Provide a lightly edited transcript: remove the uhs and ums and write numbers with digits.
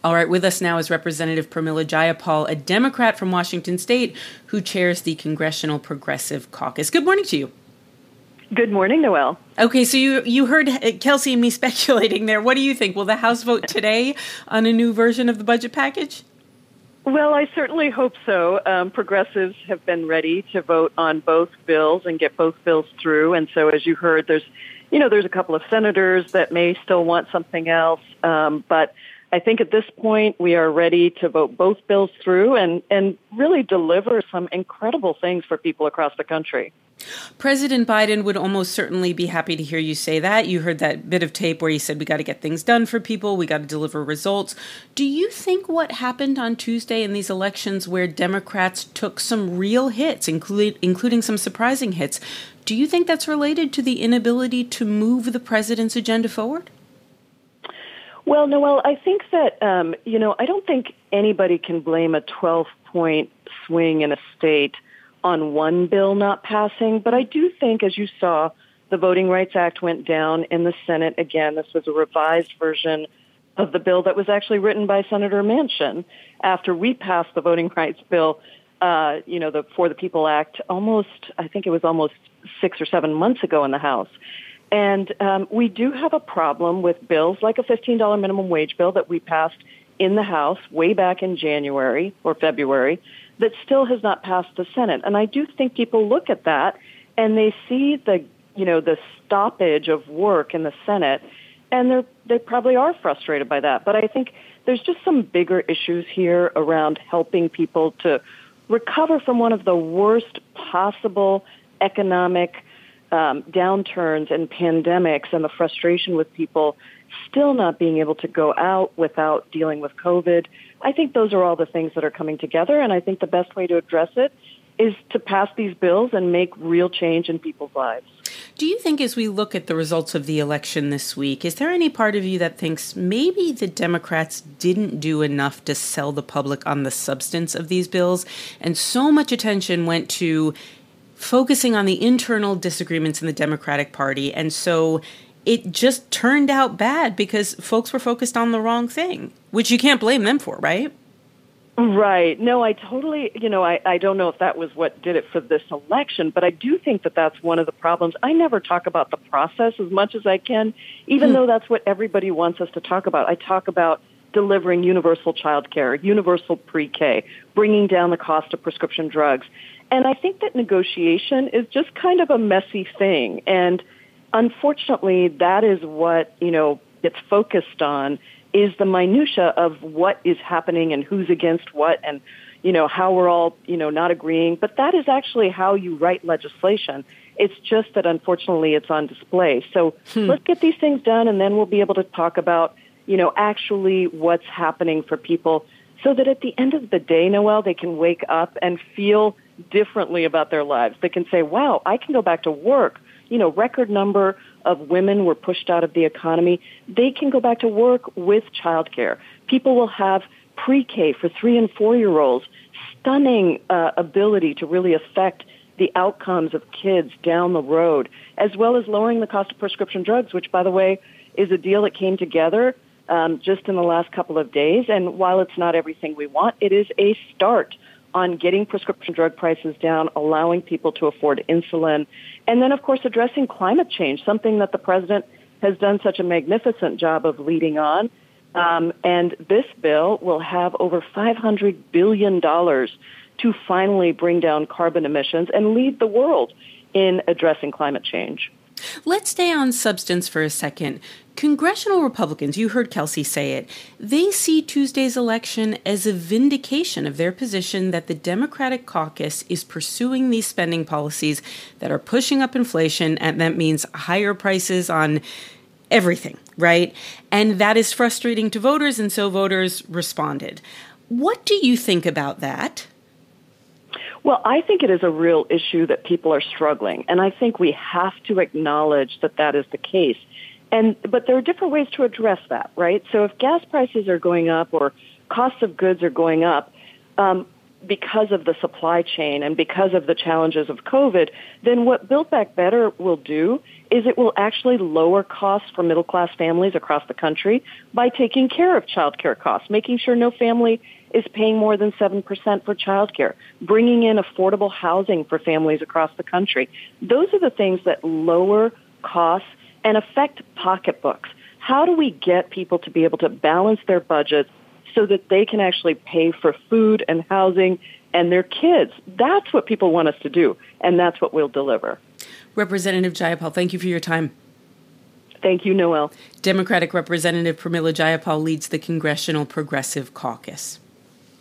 All right, with us now is Representative Pramila Jayapal, a Democrat from Washington State who chairs the Congressional Progressive Caucus. Good morning to you. Good morning, Noelle. Okay, so you heard Kelsey and me speculating there. What do you think? Will the House vote today on a new version of the budget package? Well, I certainly hope so. Progressives have been ready to vote on both bills and get both bills through. And so, as you heard, there's a couple of senators that may still want something else. But I think at this point we are ready to vote both bills through and really deliver some incredible things for people across the country. President Biden would almost certainly be happy to hear you say that. You heard that bit of tape where he said, we got to get things done for people. We got to deliver results. Do you think what happened on Tuesday in these elections where Democrats took some real hits, including some surprising hits, do you think that's related to the inability to move the president's agenda forward? Well, Noelle, I think that, I don't think anybody can blame a 12-point swing in a state on one bill not passing. But I do think, as you saw, the Voting Rights Act went down in the Senate again. This was a revised version of the bill that was actually written by Senator Manchin after we passed the Voting Rights Bill, the For the People Act, almost 6 or 7 months ago in the House. And we do have a problem with bills like a $15 minimum wage bill that we passed in the House way back in January or February that still has not passed the Senate. And I do think people look at that and they see the stoppage of work in the Senate, and they probably are frustrated by that. But I think there's just some bigger issues here around helping people to recover from one of the worst possible economic downturns and pandemics, and the frustration with people still not being able to go out without dealing with COVID. I think those are all the things that are coming together, and I think the best way to address it is to pass these bills and make real change in people's lives. Do you think, as we look at the results of the election this week, is there any part of you that thinks maybe the Democrats didn't do enough to sell the public on the substance of these bills, and so much attention went to focusing on the internal disagreements in the Democratic Party, and so it just turned out bad because folks were focused on the wrong thing, which you can't blame them for, right? Right. No, I totally, I don't know if that was what did it for this election, but I do think that that's one of the problems. I never talk about the process as much as I can, even though that's what everybody wants us to talk about. I talk about delivering universal child care, universal pre-K, bringing down the cost of prescription drugs. And I think that negotiation is just kind of a messy thing. And unfortunately, that is what, gets focused on, is the minutia of what is happening and who's against what and, how we're all, not agreeing. But that is actually how you write legislation. It's just that, unfortunately, it's on display. So let's get these things done, and then we'll be able to talk about, actually what's happening for people so that at the end of the day, Noelle, they can wake up and feel differently about their lives. They can say, wow, I can go back to work. Record number of women were pushed out of the economy. They can go back to work with childcare. People will have pre-K for 3- and 4-year-olds. Stunning ability to really affect the outcomes of kids down the road, as well as lowering the cost of prescription drugs, which, by the way, is a deal that came together just in the last couple of days. And while it's not everything we want, it is a start on getting prescription drug prices down, allowing people to afford insulin, and then, of course, addressing climate change, something that the president has done such a magnificent job of leading on. And this bill will have over $500 billion to finally bring down carbon emissions and lead the world in addressing climate change. Let's stay on substance for a second. Congressional Republicans, you heard Kelsey say it, they see Tuesday's election as a vindication of their position that the Democratic caucus is pursuing these spending policies that are pushing up inflation, and that means higher prices on everything, right? And that is frustrating to voters, and so voters responded. What do you think about that? Well, I think it is a real issue that people are struggling, and I think we have to acknowledge that that is the case. But there are different ways to address that, right? So if gas prices are going up or costs of goods are going up, because of the supply chain and because of the challenges of COVID, then what Build Back Better will do is it will actually lower costs for middle-class families across the country by taking care of child care costs, making sure no family is paying more than 7% for child care, bringing in affordable housing for families across the country. Those are the things that lower costs and affect pocketbooks. How do we get people to be able to balance their budgets so that they can actually pay for food and housing and their kids? That's what people want us to do, and that's what we'll deliver. Representative Jayapal, thank you for your time. Thank you, Noelle. Democratic Representative Pramila Jayapal leads the Congressional Progressive Caucus.